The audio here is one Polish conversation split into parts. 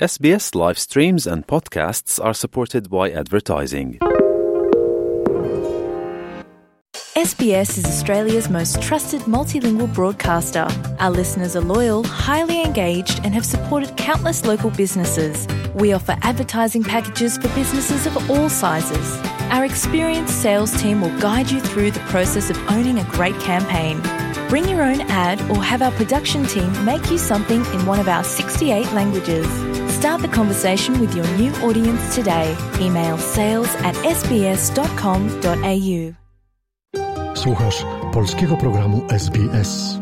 SBS live streams and podcasts are supported by advertising. SBS is Australia's most trusted multilingual broadcaster. Our listeners are loyal, highly engaged and have supported countless local businesses. We offer advertising packages for businesses of all sizes. Our experienced sales team will guide you through the process of owning a great campaign. Bring your own ad or have our production team make you something in one of our 68 languages. Start the conversation with your new audience today. Email sales@sbs.com.au. Słuchasz polskiego programu SBS.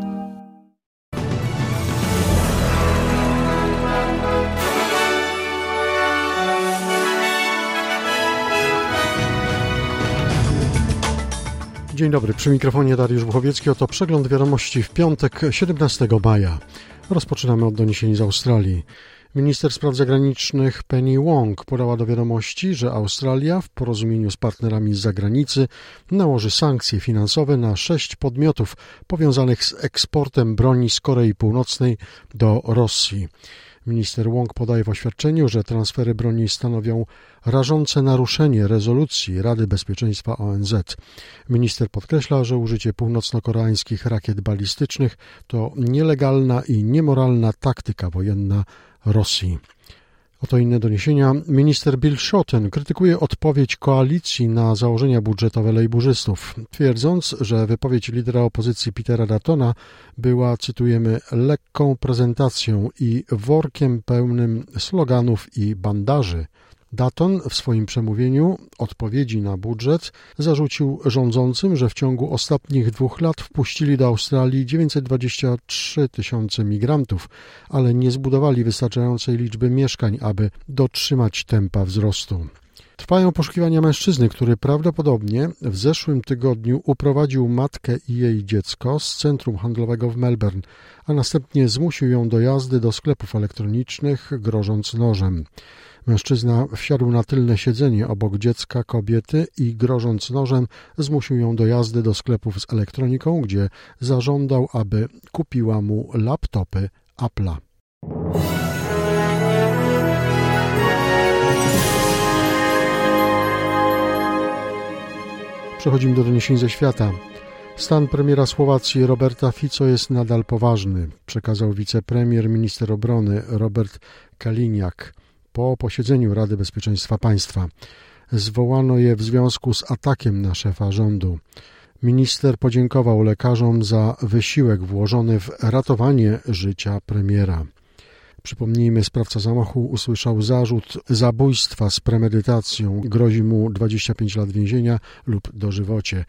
Dzień dobry, przy mikrofonie Dariusz Buchowiecki. Oto przegląd wiadomości w piątek, 17 maja. Rozpoczynamy od doniesień z Australii. Minister spraw zagranicznych Penny Wong podała do wiadomości, że Australia w porozumieniu z partnerami z zagranicy nałoży sankcje finansowe na 6 podmiotów powiązanych z eksportem broni z Korei Północnej do Rosji. Minister Wong podaje w oświadczeniu, że transfery broni stanowią rażące naruszenie rezolucji Rady Bezpieczeństwa ONZ. Minister podkreśla, że użycie północno-koreańskich rakiet balistycznych to nielegalna i niemoralna taktyka wojenna Rosji. Oto inne doniesienia. Minister Bill Shorten krytykuje odpowiedź koalicji na założenia budżetowe lejburzystów, twierdząc, że wypowiedź lidera opozycji Petera Duttona była, cytujemy, lekką prezentacją i workiem pełnym sloganów i bandaży. Dutton w swoim przemówieniu odpowiedzi na budżet zarzucił rządzącym, że w ciągu ostatnich 2 lat wpuścili do Australii 923 tysiące migrantów, ale nie zbudowali wystarczającej liczby mieszkań, aby dotrzymać tempa wzrostu. Trwają poszukiwania mężczyzny, który prawdopodobnie w zeszłym tygodniu uprowadził matkę i jej dziecko z centrum handlowego w Melbourne, a następnie zmusił ją do jazdy do sklepów elektronicznych, grożąc nożem. Mężczyzna wsiadł na tylne siedzenie obok dziecka kobiety i grożąc nożem zmusił ją do jazdy do sklepów z elektroniką, gdzie zażądał, aby kupiła mu laptopy Apple'a. Przechodzimy do doniesień ze świata. Stan premiera Słowacji Roberta Fico jest nadal poważny, przekazał wicepremier, minister obrony Robert Kaliniak po posiedzeniu Rady Bezpieczeństwa Państwa. Zwołano je w związku z atakiem na szefa rządu. Minister podziękował lekarzom za wysiłek włożony w ratowanie życia premiera. Przypomnijmy, sprawca zamachu usłyszał zarzut zabójstwa z premedytacją. Grozi mu 25 lat więzienia lub dożywocie.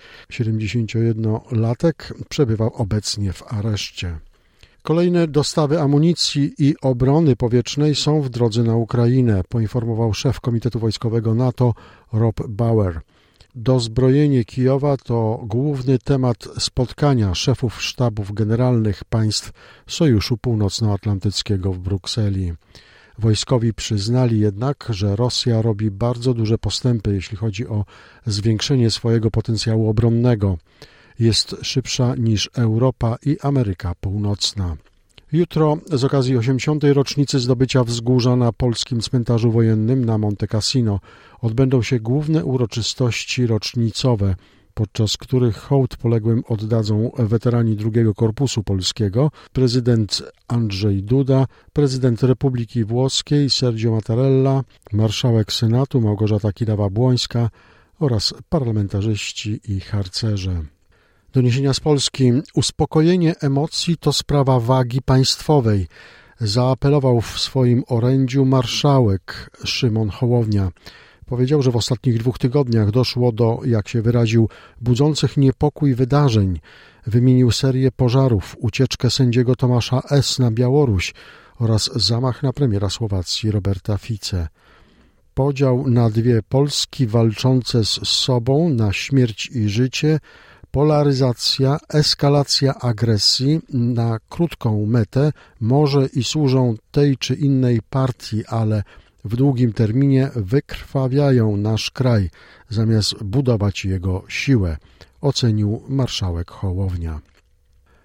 71-latek przebywał obecnie w areszcie. Kolejne dostawy amunicji i obrony powietrznej są w drodze na Ukrainę, poinformował szef Komitetu Wojskowego NATO Rob Bauer. Dozbrojenie Kijowa to główny temat spotkania szefów sztabów generalnych państw Sojuszu Północnoatlantyckiego w Brukseli. Wojskowi przyznali jednak, że Rosja robi bardzo duże postępy, jeśli chodzi o zwiększenie swojego potencjału obronnego. Jest szybsza niż Europa i Ameryka Północna. Jutro z okazji 80. rocznicy zdobycia wzgórza na polskim cmentarzu wojennym na Monte Cassino odbędą się główne uroczystości rocznicowe, podczas których hołd poległym oddadzą weterani II Korpusu Polskiego, prezydent Andrzej Duda, prezydent Republiki Włoskiej Sergio Mattarella, marszałek Senatu Małgorzata Kidawa-Błońska oraz parlamentarzyści i harcerze. Doniesienia z Polski. Uspokojenie emocji to sprawa wagi państwowej, zaapelował w swoim orędziu marszałek Szymon Hołownia. Powiedział, że w ostatnich 2 tygodniach doszło do, jak się wyraził, budzących niepokój wydarzeń. Wymienił serię pożarów, ucieczkę sędziego Tomasza S. na Białoruś oraz zamach na premiera Słowacji Roberta Fice. Podział na 2 Polski walczące z sobą na śmierć i życie, polaryzacja, eskalacja agresji na krótką metę może i służą tej czy innej partii, ale w długim terminie wykrwawiają nasz kraj, zamiast budować jego siłę, ocenił marszałek Hołownia.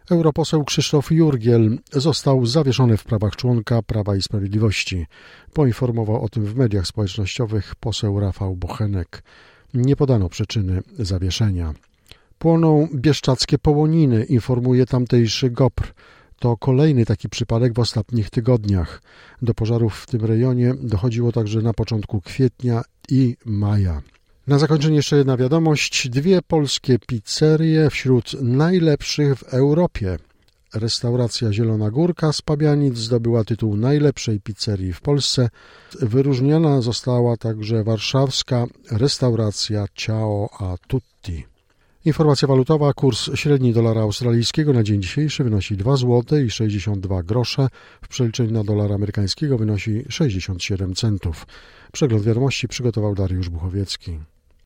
Europoseł Krzysztof Jurgiel został zawieszony w prawach członka Prawa i Sprawiedliwości. Poinformował o tym w mediach społecznościowych poseł Rafał Bochenek. Nie podano przyczyny zawieszenia. Płoną bieszczackie połoniny, informuje tamtejszy GOPR. To kolejny taki przypadek w ostatnich tygodniach. Do pożarów w tym rejonie dochodziło także na początku kwietnia i maja. Na zakończenie jeszcze jedna wiadomość. 2 polskie pizzerie wśród najlepszych w Europie. Restauracja Zielona Górka z Pabianic zdobyła tytuł najlepszej pizzerii w Polsce. Wyróżniona została także warszawska restauracja Ciao a Tutti. Informacja walutowa. Kurs średni dolara australijskiego na dzień dzisiejszy wynosi 2 zł i 62 grosze. W przeliczeniu na dolara amerykańskiego wynosi 67 centów. Przegląd wiadomości przygotował Dariusz Buchowiecki.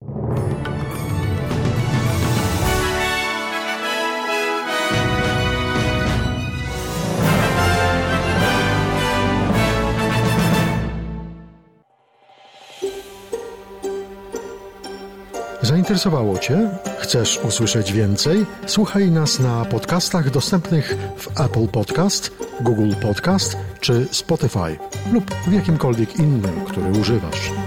Zainteresowało Cię? Chcesz usłyszeć więcej? Słuchaj nas na podcastach dostępnych w Apple Podcast, Google Podcast czy Spotify lub w jakimkolwiek innym, który używasz.